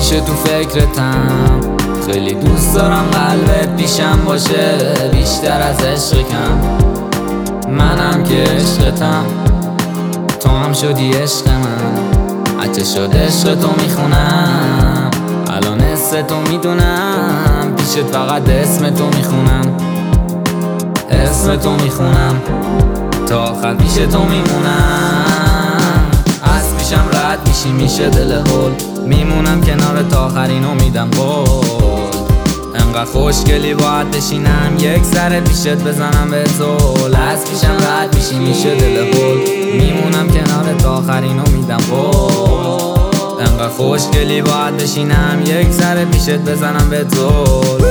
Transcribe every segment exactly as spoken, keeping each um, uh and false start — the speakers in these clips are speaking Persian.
همیشه تو فکرتم، خیلی دوست دارم قلبت پیشم باشه بیشتر از عشق کم. منم که عشقتم، تو هم شدی عشق من. هرچه شد عشق تو میخونم، الان حس تو میدونم، پیشت فقط اسم تو میخونم، اسم تو میخونم، تا آخر پیش تو میمونم. از پیشم رد میشی میشه دل هول، میمونم کنار تا آخرین امیدم قول. انقدر خوشگلی باید بشینم یک سر پیشت بزنم به زول. از پیشم رد میشی میشه دل هول، میمونم کنار تا آخرین امیدم قول. انقدر خوشگلی باید بشینم یک سر پیشت بزنم به زول.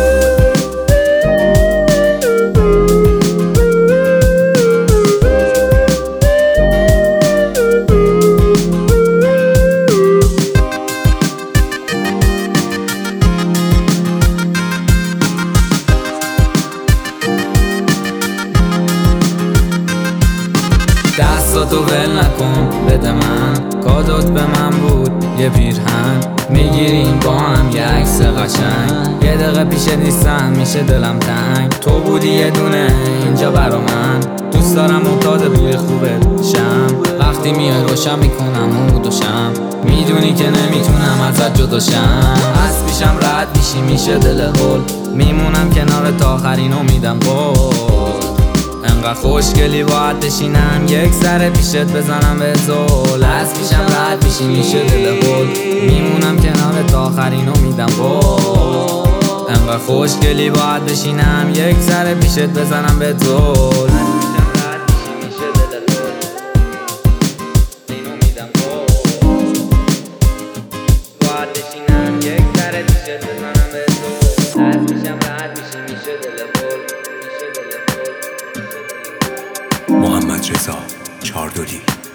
دستاتو ول نکن بده من، کادوت به من بود یه پیرهن. میگیریم با هم یه عکس قشنگ، یه دقیقه پیشت نیستم میشه دلم تنگ. تو بودی یه دونه اینجا برا من، دوست دارم معتاد بوی خوبت شم. وقتی میای روشن میکنم عود و شم، میدونی که نمیتونم ازت جدا شم. از پیشم رد میشی میشه دل هول، میمونم کنار تا آخرین امیدم قول. انقدر خوشگلی باید بشینم یک سر پیشت بزنم به زول. از پیشم رد میشی میشه دل هول، میمونم کنار تا آخرین امیدم قول. انقدر خوشگلی باید بشینم یک سر پیشت بزنم به زول. محمد رضا چاردولی